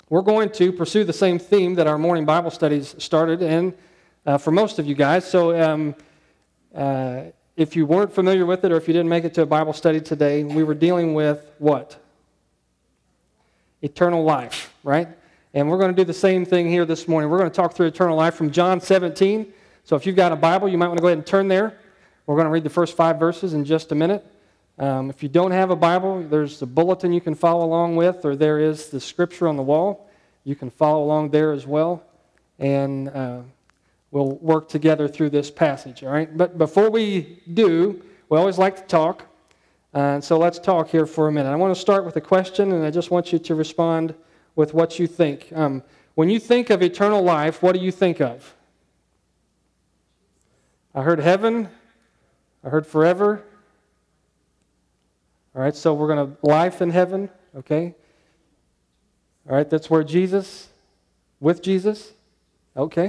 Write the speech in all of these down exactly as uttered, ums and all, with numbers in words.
we're going to pursue the same theme that our morning Bible studies started in uh, for most of you guys. So um, uh, if you weren't familiar with it or if you didn't make it to a Bible study today, we were dealing with what? Eternal life, right? And we're going to do the same thing here this morning. We're going to talk through eternal life from John seventeen. So if you've got a Bible, you might want to go ahead and turn there. We're going to read the first five verses in just a minute. Um, if you don't have a Bible, there's the bulletin you can follow along with, or there is the scripture on the wall. You can follow along there as well, and uh, we'll work together through this passage, all right? But before we do, we always like to talk, uh, so let's talk here for a minute. I want to start with a question, and I just want you to respond with what you think. Um, when you think of eternal life, what do you think of? I heard heaven. I heard forever. All right, so we're going to life in heaven, okay? All right, that's where Jesus, with Jesus, okay?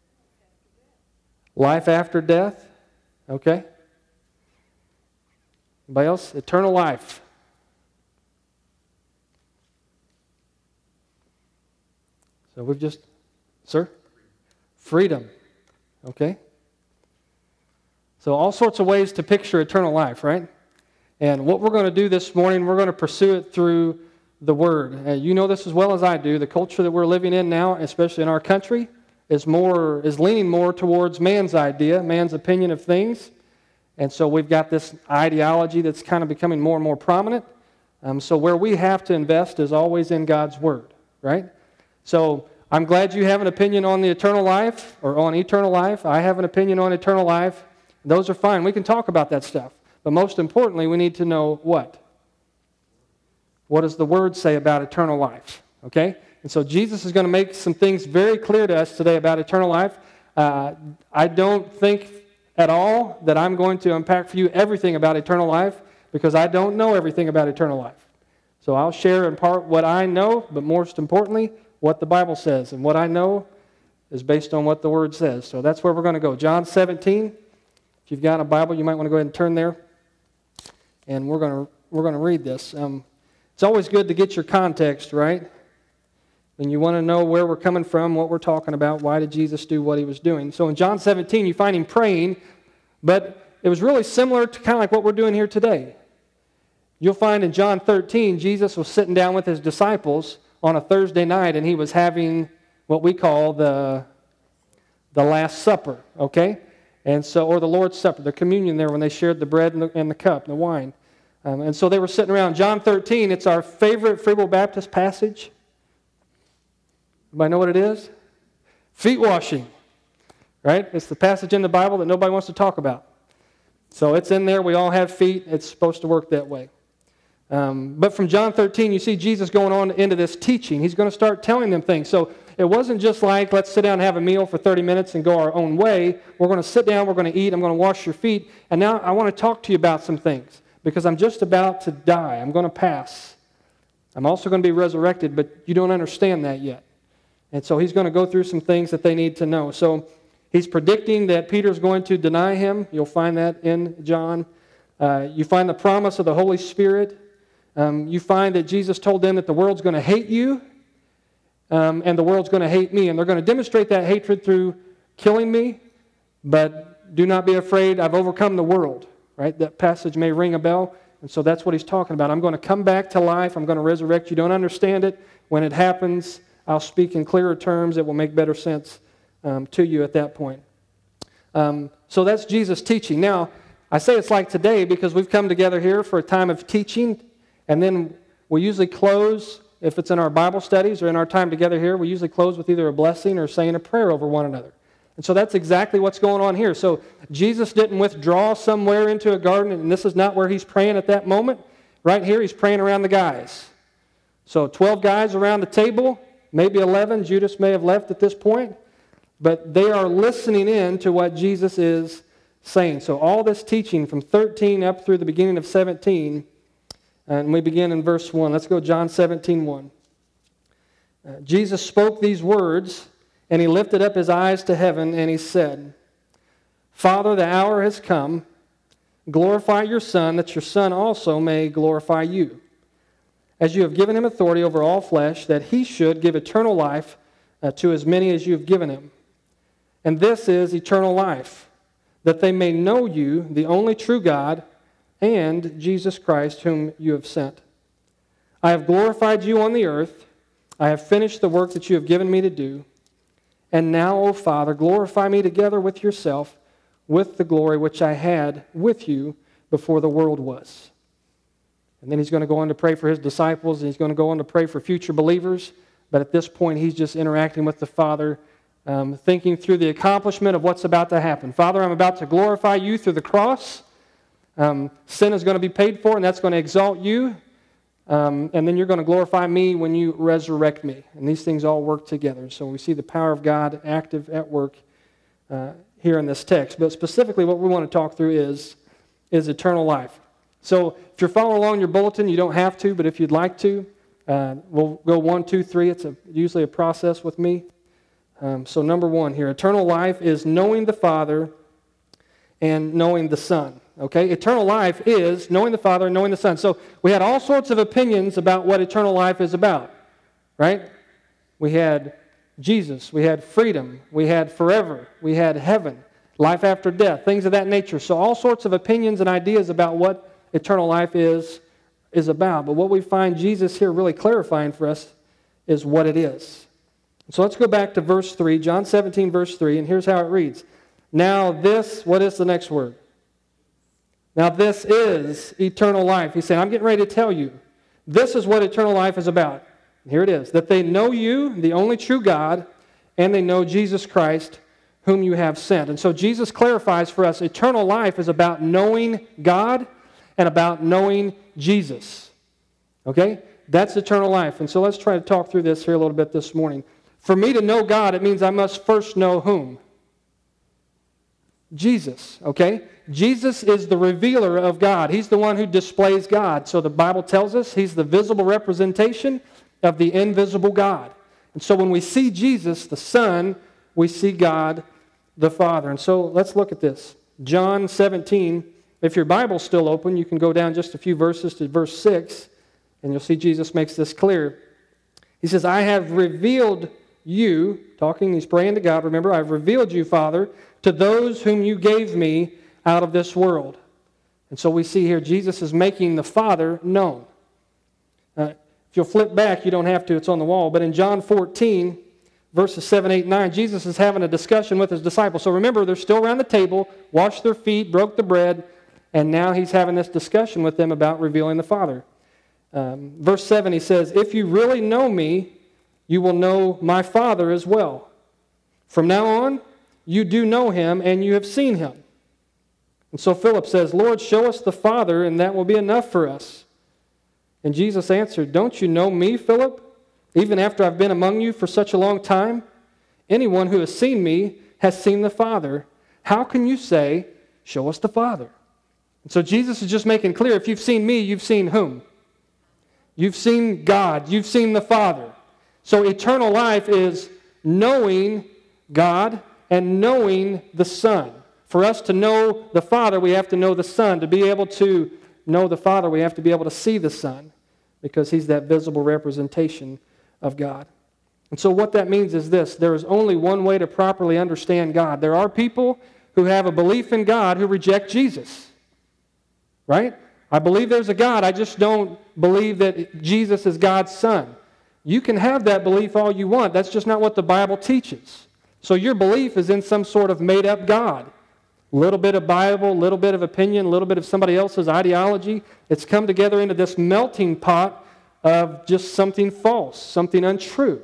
Life after death, okay? Anybody else? Eternal life. So we've just, sir? Freedom, okay? So all sorts of ways to picture eternal life, right? And what we're going to do this morning, we're going to pursue it through the Word. Uh, you know this as well as I do. The culture that we're living in now, especially in our country, is more is leaning more towards man's idea, man's opinion of things. And so we've got this ideology that's kind of becoming more and more prominent. Um, so where we have to invest is always in God's Word, right? So I'm glad you have an opinion on the eternal life, or on eternal life. I have an opinion on eternal life. Those are fine. We can talk about that stuff. But most importantly, we need to know what? What does the Word say about eternal life? Okay? And so Jesus is going to make some things very clear to us today about eternal life. Uh, I don't think at all that I'm going to unpack for you everything about eternal life, because I don't know everything about eternal life. So I'll share in part what I know, but most importantly, what the Bible says. And what I know is based on what the Word says. So that's where we're going to go. John seventeen. If you've got a Bible, you might want to go ahead and turn there. And we're going to we're going to read this. Um, it's always good to get your context right. And you want to know where we're coming from, what we're talking about, why did Jesus do what he was doing. So in John seventeen, you find him praying, but it was really similar to kind of like what we're doing here today. You'll find in John thirteen, Jesus was sitting down with his disciples on a Thursday night, and he was having what we call the, the Last Supper, okay? And so, or the Lord's Supper, the communion there when they shared the bread and the, and the cup, the wine. Um, and so they were sitting around. John thirteen, it's our favorite Freeble Baptist passage. Everybody know what it is? Feet washing, right? It's the passage in the Bible that nobody wants to talk about. So it's in there. We all have feet. It's supposed to work that way. Um, but from John thirteen, you see Jesus going on into this teaching. He's going to start telling them things. So it wasn't just like, let's sit down and have a meal for thirty minutes and go our own way. We're going to sit down, we're going to eat, I'm going to wash your feet. And now I want to talk to you about some things, because I'm just about to die. I'm going to pass. I'm also going to be resurrected, but you don't understand that yet. And so he's going to go through some things that they need to know. So he's predicting that Peter's going to deny him. You'll find that in John. Uh, you find the promise of the Holy Spirit. Um, you find that Jesus told them that the world's going to hate you, um, and the world's going to hate me. And they're going to demonstrate that hatred through killing me, but do not be afraid, I've overcome the world. Right? That passage may ring a bell, and so that's what he's talking about. I'm going to come back to life. I'm going to resurrect you. Don't understand it. When it happens, I'll speak in clearer terms. It will make better sense um, to you at that point. Um, so that's Jesus' teaching. Now, I say it's like today because we've come together here for a time of teaching, and then we usually close, if it's in our Bible studies or in our time together here, we usually close with either a blessing or saying a prayer over one another. And so that's exactly what's going on here. So Jesus didn't withdraw somewhere into a garden, and this is not where he's praying at that moment. Right here, he's praying around the guys. So twelve guys around the table, maybe eleven. Judas may have left at this point. But they are listening in to what Jesus is saying. So all this teaching from thirteen up through the beginning of seventeen, and we begin in verse one. Let's go John seventeen one. Uh, Jesus spoke these words, and he lifted up his eyes to heaven, and he said, Father, the hour has come. Glorify your Son, that your Son also may glorify you. as you have given him authority over all flesh, that he should give eternal life uh, to as many as you have given him. And this is eternal life, that they may know you, the only true God, and Jesus Christ, whom you have sent. I have glorified you on the earth. I have finished the work that you have given me to do. And now, O Father, glorify me together with yourself, with the glory which I had with you before the world was. And then he's going to go on to pray for his disciples, and he's going to go on to pray for future believers. But at this point, he's just interacting with the Father, um, thinking through the accomplishment of what's about to happen. Father, I'm about to glorify you through the cross. Um, sin is going to be paid for, and that's going to exalt you. Um, and then you're going to glorify me when you resurrect me. And these things all work together. So we see the power of God active at work uh, here in this text. But specifically what we want to talk through is, is eternal life. So if you're following along your bulletin, you don't have to, but if you'd like to, uh, we'll go one, two, three. It's a, usually a process with me. Um, so number one here, eternal life is knowing the Father and knowing the Son. Okay, eternal life is knowing the Father and knowing the Son. So we had all sorts of opinions about what eternal life is about, right? We had Jesus, we had freedom, we had forever, we had heaven, life after death, things of that nature. So all sorts of opinions and ideas about what eternal life is, is about. But what we find Jesus here really clarifying for us is what it is. So let's go back to verse three, John seventeen, verse three, and here's how it reads. Now this, what is the next word? Now this is eternal life. He's saying, I'm getting ready to tell you. This is what eternal life is about. Here it is. That they know you, the only true God, and they know Jesus Christ, whom you have sent. And so Jesus clarifies for us, eternal life is about knowing God and about knowing Jesus. Okay? That's eternal life. And so let's try to talk through this here a little bit this morning. For me to know God, it means I must first know whom? Jesus, okay? Jesus is the revealer of God. He's the one who displays God. So the Bible tells us he's the visible representation of the invisible God. And so when we see Jesus, the Son, we see God, the Father. And so let's look at this. John seventeen, if your Bible's still open, you can go down just a few verses to verse six, and you'll see Jesus makes this clear. He says, I have revealed you, talking, he's praying to God, remember, I've revealed you, Father, to those whom you gave me out of this world. And so we see here Jesus is making the Father known. Uh, if you'll flip back, you don't have to, it's on the wall, but in John fourteen, verses seven, eight, nine, Jesus is having a discussion with his disciples. So remember, they're still around the table, washed their feet, broke the bread, and now he's having this discussion with them about revealing the Father. Um, verse seven, he says, if you really know me, you will know my Father as well. From now on, you do know him, and you have seen him. And so Philip says, Lord, show us the Father, and that will be enough for us. And Jesus answered, don't you know me, Philip, even after I've been among you for such a long time? Anyone who has seen me has seen the Father. How can you say, show us the Father? And so Jesus is just making clear, if you've seen me, you've seen whom? You've seen God. You've seen the Father. So eternal life is knowing God and knowing the Son. For us to know the Father, we have to know the Son. To be able to know the Father, we have to be able to see the Son, because he's that visible representation of God. And so what that means is this: there is only one way to properly understand God. There are people who have a belief in God who reject Jesus. Right? I believe there's a God, I just don't believe that Jesus is God's Son. You can have that belief all you want. That's just not what the Bible teaches. So your belief is in some sort of made-up God. A little bit of Bible, a little bit of opinion, a little bit of somebody else's ideology. It's come together into this melting pot of just something false, something untrue.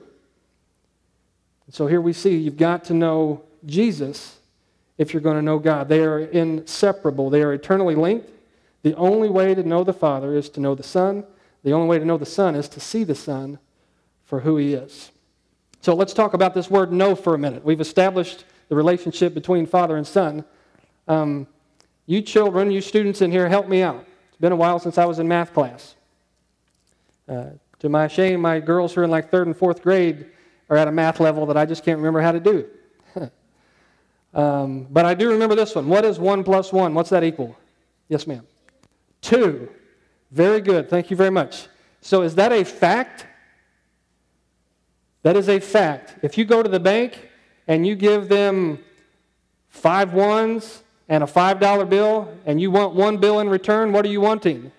So here we see you've got to know Jesus if you're going to know God. They are inseparable. They are eternally linked. The only way to know the Father is to know the Son. The only way to know the Son is to see the Son for who he is. So let's talk about this word know for a minute. We've established the relationship between Father and Son. Um, you children, you students in here, help me out. It's been a while since I was in math class. Uh, to my shame, my girls who are in like third and fourth grade are at a math level that I just can't remember how to do. um, but I do remember this one. What is one plus one? What's that equal? Yes, ma'am. Two. Very good. Thank you very much. So is that a fact? That is a fact. If you go to the bank and you give them five ones and a five dollar bill and you want one bill in return, what are you wanting?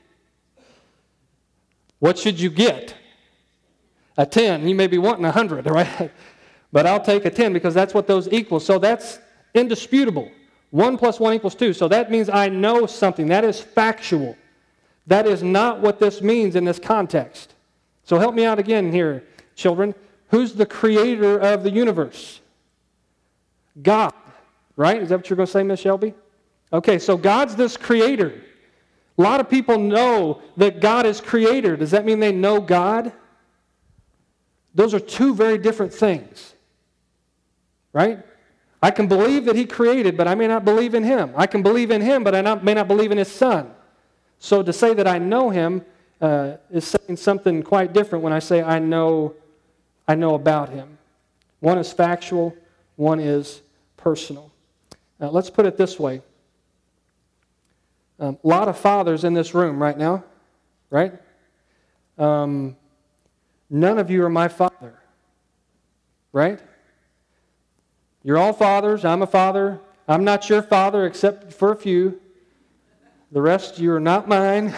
What should you get? A ten. You may be wanting a hundred, right? But I'll take a ten because that's what those equal. So that's indisputable. One plus one equals two. So that means I know something. That is factual. That is not what this means in this context. So help me out again here, children. Who's the creator of the universe? God, right? Is that what you're going to say, Miss Shelby? Okay, so God's this creator. A lot of people know that God is creator. Does that mean they know God? Those are two very different things, right? I can believe that He created, but I may not believe in Him. I can believe in Him, but I not, may not believe in His Son. So to say that I know Him uh, is saying something quite different when I say I know, I know about Him. One is factual, one is personal. Now, let's put it this way. Um, a lot of fathers in this room right now, right? Um, none of you are my father, right? You're all fathers. I'm a father. I'm not your father except for a few. The rest, you are not mine.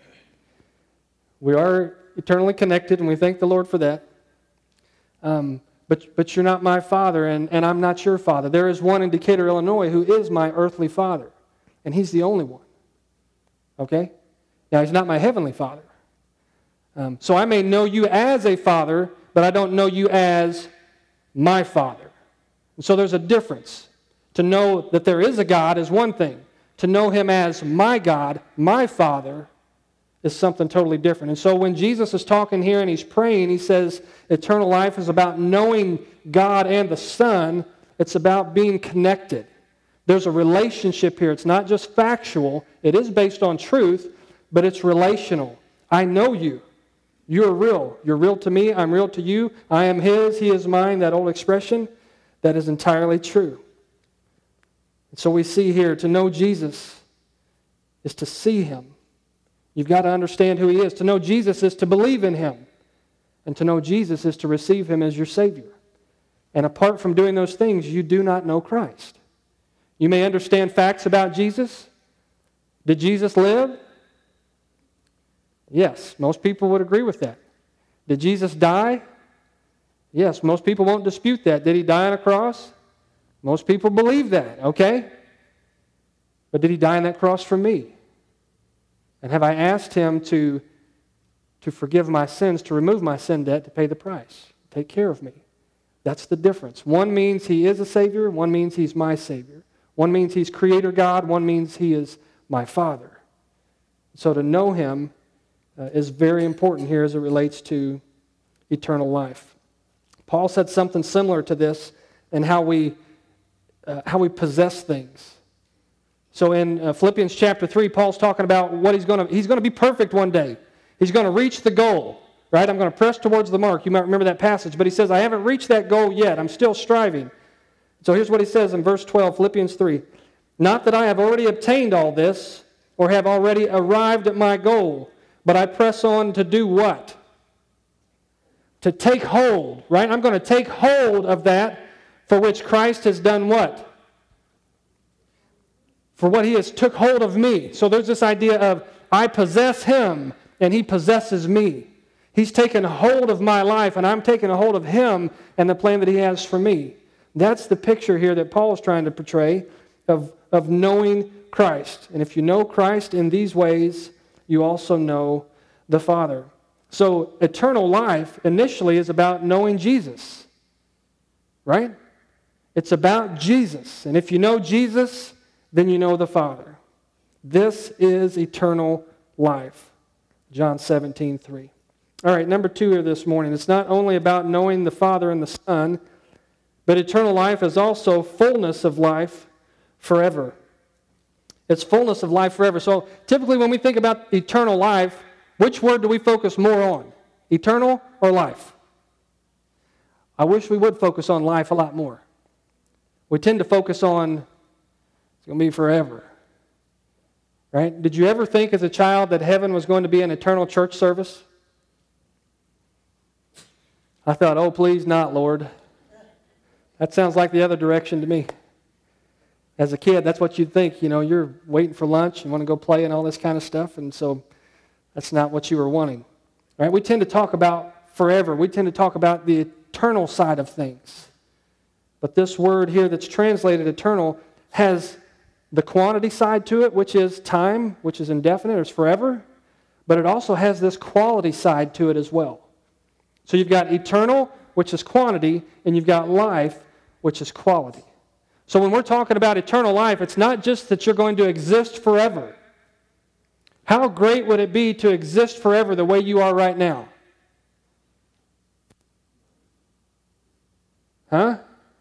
We are eternally connected, and we thank the Lord for that. Um, but, but you're not my father, and, and I'm not your father. There is one in Decatur, Illinois, who is my earthly father, and He's the only one. Okay? Now, He's not my heavenly father. Um, so I may know you as a father, but I don't know you as my father. And so there's a difference. To know that there is a God is one thing. To know Him as my God, my Father, is something totally different. And so when Jesus is talking here and He's praying, He says eternal life is about knowing God and the Son. It's about being connected. There's a relationship here. It's not just factual. It is based on truth, but it's relational. I know you. You're real. You're real to me. I'm real to you. I am His. He is mine. That old expression, that is entirely true. And so we see here, to know Jesus is to see Him. You've got to understand who He is. To know Jesus is to believe in Him. And to know Jesus is to receive Him as your Savior. And apart from doing those things, you do not know Christ. You may understand facts about Jesus. Did Jesus live? Yes, most people would agree with that. Did Jesus die? Yes, most people won't dispute that. Did He die on a cross? Most people believe that, okay? But did He die on that cross for me? And have I asked Him to, to forgive my sins, to remove my sin debt, to pay the price, take care of me? That's the difference. One means He is a Savior, one means He's my Savior. One means He's Creator God, one means He is my Father. So to know Him uh, is very important here as it relates to eternal life. Paul said something similar to this in how we Uh, how we possess things. So in uh, Philippians chapter three, Paul's talking about what he's going to, he's going to be perfect one day. He's going to reach the goal, right? I'm going to press towards the mark. You might remember that passage, but he says, I haven't reached that goal yet. I'm still striving. So here's what he says in verse twelve, Philippians three. Not that I have already obtained all this or have already arrived at my goal, but I press on to do what? To take hold, right? I'm going to take hold of that for which Christ has done what? For what He has took hold of me. So there's this idea of I possess Him and He possesses me. He's taken hold of my life and I'm taking a hold of Him and the plan that He has for me. That's the picture here that Paul is trying to portray of, of knowing Christ. And if you know Christ in these ways, you also know the Father. So eternal life initially is about knowing Jesus. Right? It's about Jesus. And if you know Jesus, then you know the Father. This is eternal life. John seventeen three. All right, number two here this morning. It's not only about knowing the Father and the Son, but eternal life is also fullness of life forever. It's fullness of life forever. So typically when we think about eternal life, which word do we focus more on? Eternal or life? I wish we would focus on life a lot more. We tend to focus on, it's going to be forever. Right? Did you ever think as a child that heaven was going to be an eternal church service? I thought, oh, please not, Lord. That sounds like the other direction to me. As a kid, that's what you'd think. You know, you're waiting for lunch, you want to go play and all this kind of stuff, and so that's not what you were wanting. Right? We tend to talk about forever. We tend to talk about the eternal side of things. But this word here that's translated eternal has the quantity side to it, which is time, which is indefinite, or is forever. But it also has this quality side to it as well. So you've got eternal, which is quantity, and you've got life, which is quality. So when we're talking about eternal life, it's not just that you're going to exist forever. How great would it be to exist forever the way you are right now? Huh?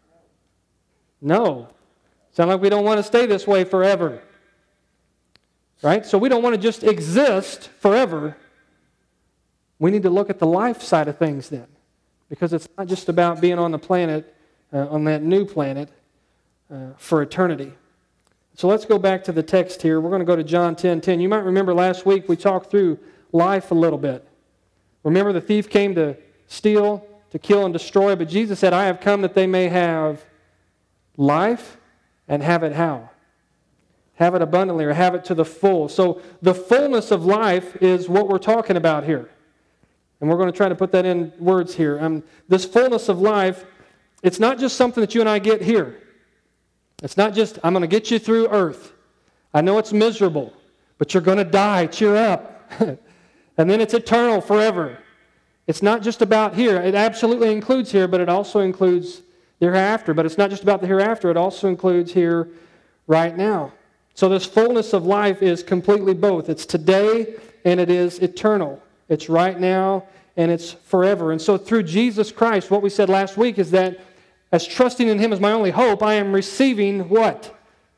No. Sound like we don't want to stay this way forever. Right? So we don't want to just exist forever. We need to look at the life side of things then. Because it's not just about being on the planet, uh, on that new planet, uh, for eternity. So let's go back to the text here. We're going to go to John ten ten. You might remember last week we talked through life a little bit. Remember the thief came to steal, to kill, and destroy, but Jesus said, I have come that they may have life and have it how? Have it abundantly, or have it to the full. So the fullness of life is what we're talking about here. And we're going to try to put that in words here. Um, this fullness of life, it's not just something that you and I get here. It's not just, I'm going to get you through earth. I know it's miserable, but you're going to die. Cheer up. And then it's eternal forever. It's not just about here. It absolutely includes here, but it also includes the hereafter. But it's not just about the hereafter. It also includes here right now. So this fullness of life is completely both. It's today and it is eternal. It's right now and it's forever. And so through Jesus Christ, what we said last week is that as trusting in Him as my only hope, I am receiving what?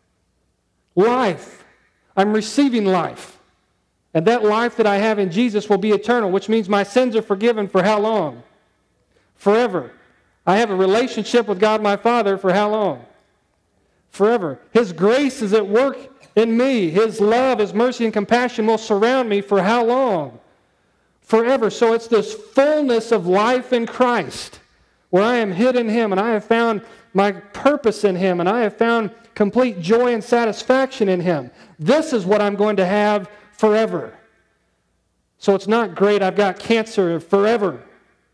Life. I'm receiving life. And that life that I have in Jesus will be eternal, which means my sins are forgiven for how long? Forever. I have a relationship with God my Father for how long? Forever. His grace is at work in me. His love, His mercy, and compassion will surround me for how long? Forever. So it's this fullness of life in Christ, where I am hid in Him, and I have found my purpose in Him, and I have found complete joy and satisfaction in Him. This is what I'm going to have forever. So it's not great, I've got cancer forever.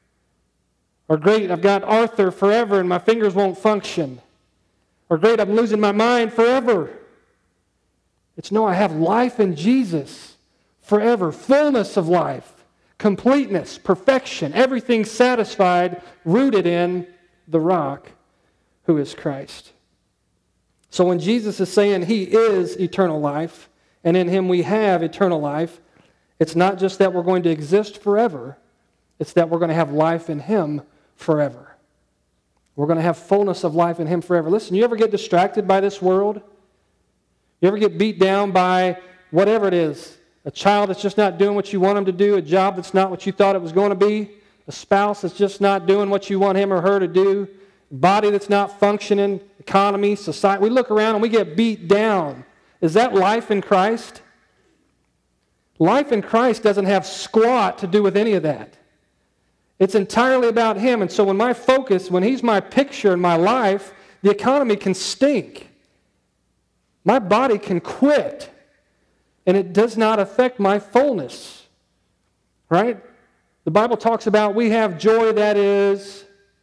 Or great, I've got Arthur forever and my fingers won't function. Or great, I'm losing my mind forever. It's no, I have life in Jesus forever. Fullness of life. Completeness, perfection, everything satisfied, rooted in the rock who is Christ. So when Jesus is saying He is eternal life, and in Him we have eternal life, it's not just that we're going to exist forever, it's that we're going to have life in Him forever. We're going to have fullness of life in Him forever. Listen, you ever get distracted by this world? You ever get beat down by whatever it is? A child that's just not doing what you want them to do, a job that's not what you thought it was going to be, a spouse that's just not doing what you want him or her to do, a body that's not functioning, economy, society. We look around and we get beat down. Is that life in Christ? Life in Christ doesn't have squat to do with any of that. It's entirely about Him. And so when my focus, when He's my picture in my life, the economy can stink. My body can quit. And it does not affect my fullness. Right? The Bible talks about we have joy that is,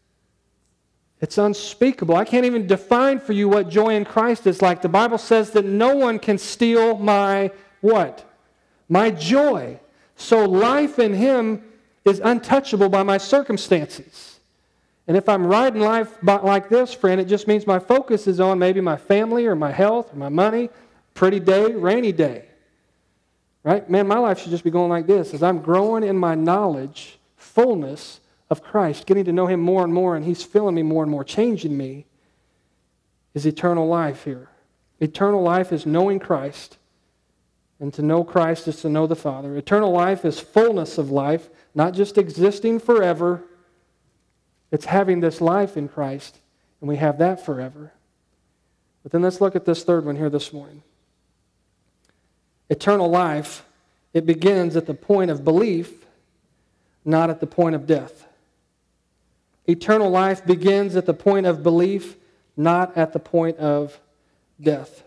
it's unspeakable. I can't even define for you what joy in Christ is like. The Bible says that no one can steal my what? My joy. So life in Him is untouchable by my circumstances. And if I'm riding life like this, friend, it just means my focus is on maybe my family or my health or my money, pretty day, rainy day. Right? Man, my life should just be going like this. As I'm growing in my knowledge, fullness of Christ, getting to know Him more and more, and He's filling me more and more, changing me, is eternal life here. Eternal life is knowing Christ, and to know Christ is to know the Father. Eternal life is fullness of life, not just existing forever. It's having this life in Christ, and we have that forever. But then let's look at this third one here this morning. Eternal life, it begins at the point of belief, not at the point of death. Eternal life begins at the point of belief, not at the point of death.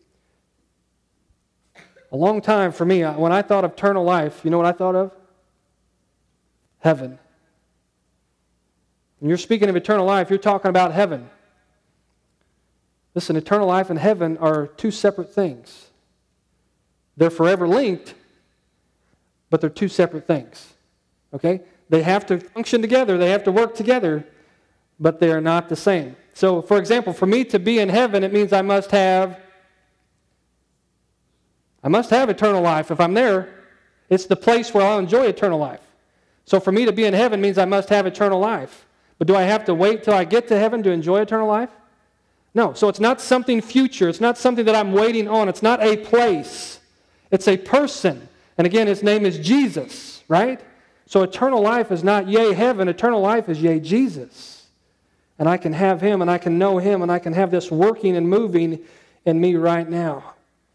A long time for me, when I thought of eternal life, you know what I thought of? Heaven. When you're speaking of eternal life, you're talking about heaven. Listen, eternal life and heaven are two separate things. They're forever linked, but they're two separate things. Okay? They have to function together. They have to work together, but they are not the same. So, for example, for me to be in heaven, it means I must have I must have eternal life. If I'm there, it's the place where I'll enjoy eternal life. So for me to be in heaven means I must have eternal life. But do I have to wait till I get to heaven to enjoy eternal life? No. So it's not something future. It's not something that I'm waiting on. It's not a place. It's a person. And again, his name is Jesus, right? So eternal life is not yay heaven. Eternal life is yay Jesus. And I can have him and I can know him and I can have this working and moving in me right now.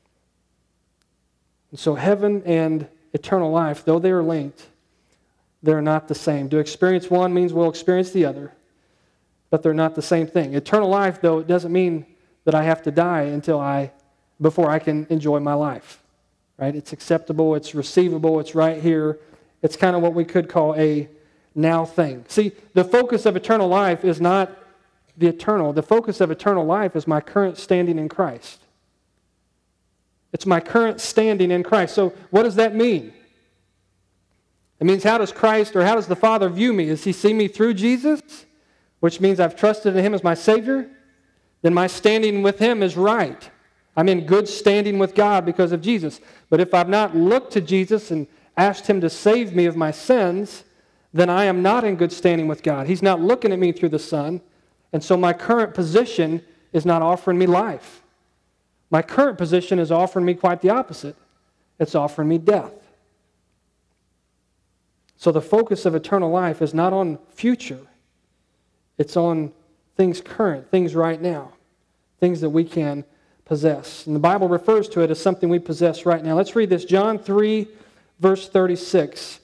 And so heaven and eternal life, though they are linked, they're not the same. To experience one means we'll experience the other, but they're not the same thing. Eternal life, though, it doesn't mean that I have to die until I, before I can enjoy my life. Right? It's acceptable, it's receivable, it's right here. It's kind of what we could call a now thing. See, the focus of eternal life is not the eternal. The focus of eternal life is my current standing in Christ. It's my current standing in Christ. So what does that mean? It means how does Christ or how does the Father view me? Does he see me through Jesus, which means I've trusted in him as my Savior? Then my standing with him is right. I'm in good standing with God because of Jesus. But if I've not looked to Jesus and asked him to save me of my sins, then I am not in good standing with God. He's not looking at me through the Son, and so my current position is not offering me life. My current position is offering me quite the opposite. It's offering me death. So the focus of eternal life is not on future. It's on things current, things right now, things that we can possess. And the Bible refers to it as something we possess right now. Let's read this. John three, verse thirty-six.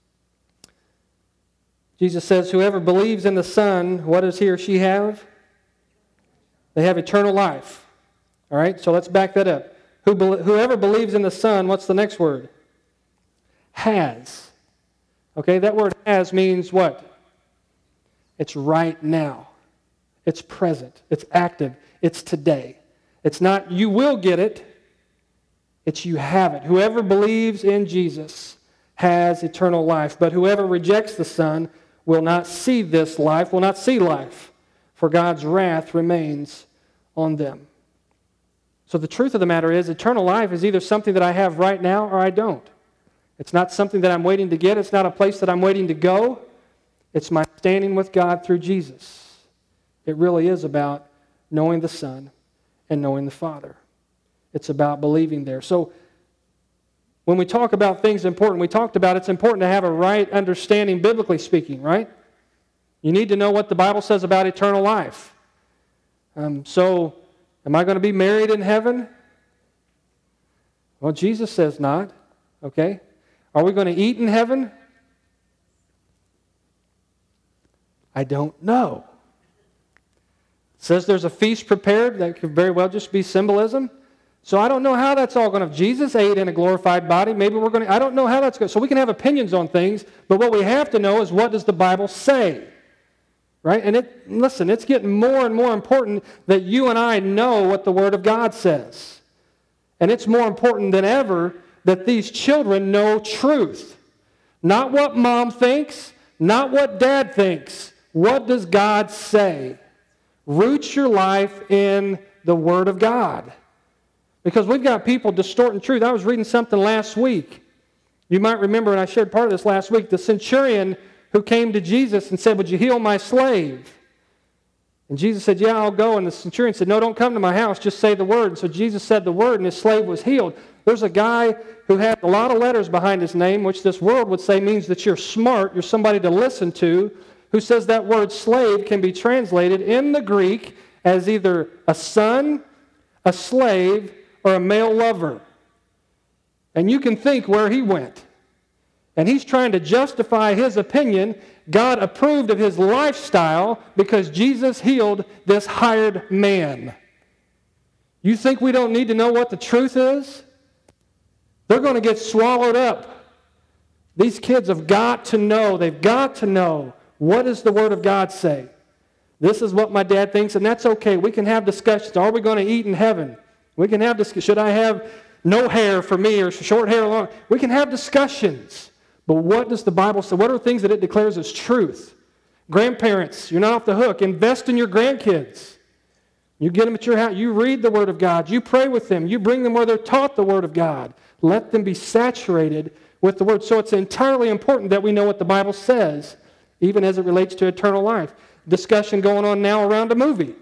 Jesus says, whoever believes in the Son, what does he or she have? They have eternal life. All right, so let's back that up. Who, whoever believes in the Son, what's the next word? Has. Okay, that word has means what? It's right now. It's present. It's active. It's today. It's not you will get it. It's you have it. Whoever believes in Jesus has eternal life. But whoever rejects the Son will not see this life, will not see life, for God's wrath remains on them. So the truth of the matter is, eternal life is either something that I have right now or I don't. It's not something that I'm waiting to get. It's not a place that I'm waiting to go. It's my standing with God through Jesus. It really is about knowing the Son and knowing the Father. It's about believing there. So when we talk about things important, we talked about it's important to have a right understanding, biblically speaking, right? You need to know what the Bible says about eternal life. Um, so... Am I going to be married in heaven? Well, Jesus says not. Okay. Are we going to eat in heaven? I don't know. It says there's a feast prepared. That could very well just be symbolism. So I don't know how that's all going to... Jesus ate in a glorified body. Maybe we're going to... I don't know how that's going to... So we can have opinions on things, but what we have to know is what does the Bible say? Right? And it, listen, it's getting more and more important that you and I know what the Word of God says. And it's more important than ever that these children know truth. Not what mom thinks, not what dad thinks. What does God say? Root your life in the Word of God. Because we've got people distorting truth. I was reading something last week. You might remember, and I shared part of this last week, the centurion who came to Jesus and said, would you heal my slave? And Jesus said, yeah, I'll go. And the centurion said, no, don't come to my house. Just say the word. And so Jesus said the word, and his slave was healed. There's a guy who had a lot of letters behind his name, which this world would say means that you're smart, you're somebody to listen to, who says that word slave can be translated in the Greek as either a son, a slave, or a male lover. And you can think where he went. And he's trying to justify his opinion. God approved of his lifestyle because Jesus healed this hired man. You think we don't need to know what the truth is? They're going to get swallowed up. These kids have got to know. They've got to know. What does the Word of God say? This is what my dad thinks, and that's okay. We can have discussions. Are we going to eat in heaven? We can have discussions. Should I have no hair for me or short hair or long? We can have discussions. But what does the Bible say? What are things that it declares as truth? Grandparents, you're not off the hook. Invest in your grandkids. You get them at your house. You read the Word of God. You pray with them. You bring them where they're taught the Word of God. Let them be saturated with the Word. So it's entirely important that we know what the Bible says, even as it relates to eternal life. Discussion going on now around a movie.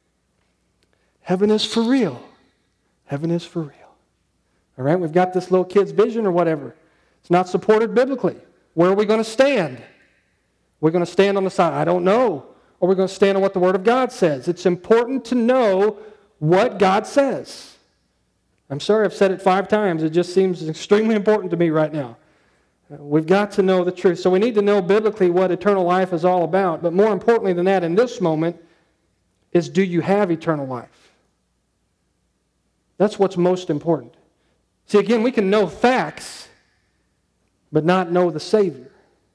Heaven is for real. Heaven is for real. All right, we've got this little kid's vision or whatever. It's not supported biblically. Where are we going to stand? We're going to stand on the side, I don't know. Or we're going to stand on what the Word of God says. It's important to know what God says. I'm sorry I've said it five times. It just seems extremely important to me right now. We've got to know the truth. So we need to know biblically what eternal life is all about. But more importantly than that, in this moment, is do you have eternal life? That's what's most important. See, again, we can know facts, but not know the Savior.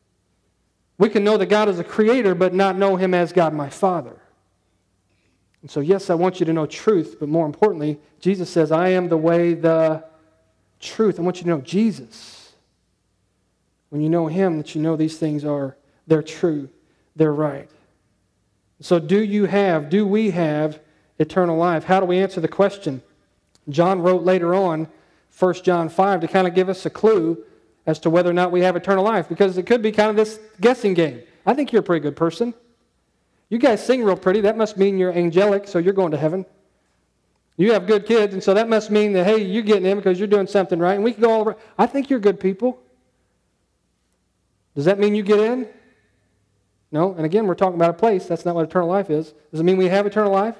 We can know that God is a creator, but not know Him as God my Father. And so, yes, I want you to know truth, but more importantly, Jesus says, I am the way, the truth. I want you to know Jesus. When you know Him, that you know these things are, they're true, they're right. So do you have, do we have eternal life? How do we answer the question? John wrote later on, First John five, to kind of give us a clue as to whether or not we have eternal life, because it could be kind of this guessing game. I think you're a pretty good person. You guys sing real pretty. That must mean you're angelic, so you're going to heaven. You have good kids, and so that must mean that, hey, you're getting in because you're doing something right. And we can go all over. I think you're good people. Does that mean you get in? No. And again, we're talking about a place. That's not what eternal life is. Does it mean we have eternal life?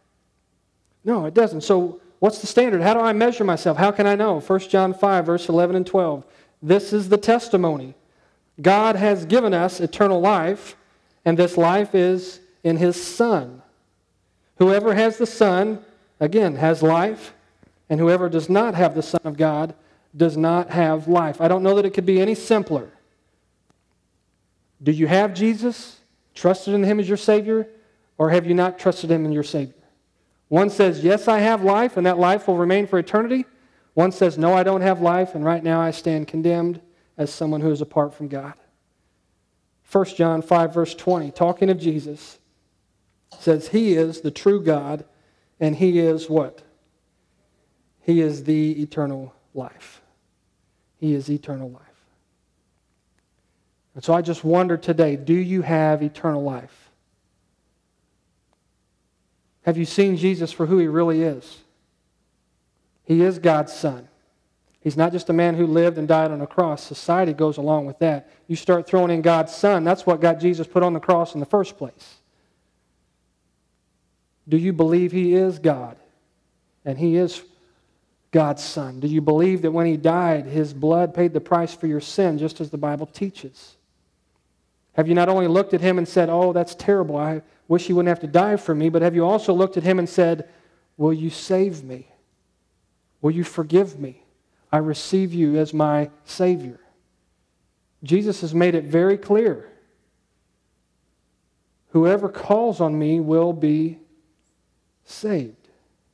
No, it doesn't. So what's the standard? How do I measure myself? How can I know? First John five, verse eleven and twelve. This is the testimony. God has given us eternal life, and this life is in His Son. Whoever has the Son, again, has life, and whoever does not have the Son of God does not have life. I don't know that it could be any simpler. Do you have Jesus, trusted in Him as your Savior, or have you not trusted Him as your Savior? One says, yes, I have life, and that life will remain for eternity. One says, no, I don't have life, and right now I stand condemned as someone who is apart from God. First John five, verse twenty, talking of Jesus, says He is the true God, and He is what? He is the eternal life. He is eternal life. And so I just wonder today, do you have eternal life? Have you seen Jesus for who He really is? He is God's Son. He's not just a man who lived and died on a cross. Society goes along with that. You start throwing in God's Son, that's what got Jesus put on the cross in the first place. Do you believe He is God and He is God's Son? Do you believe that when He died, His blood paid the price for your sin, just as the Bible teaches? Have you not only looked at Him and said, oh, that's terrible, I wish He wouldn't have to die for me, but have you also looked at Him and said, will you save me? Will you forgive me? I receive you as my Savior. Jesus has made it very clear. Whoever calls on me will be saved.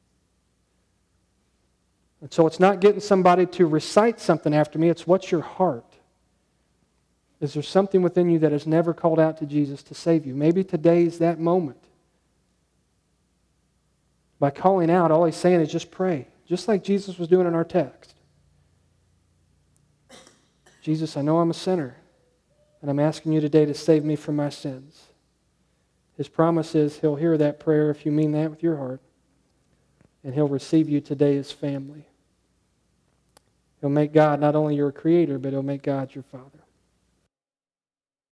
And so it's not getting somebody to recite something after me, it's what's your heart. Is there something within you that has never called out to Jesus to save you? Maybe today is that moment. By calling out, all He's saying is just pray, just like Jesus was doing in our text. Jesus, I know I'm a sinner, and I'm asking you today to save me from my sins. His promise is He'll hear that prayer if you mean that with your heart, and He'll receive you today as family. He'll make God not only your Creator, but He'll make God your Father.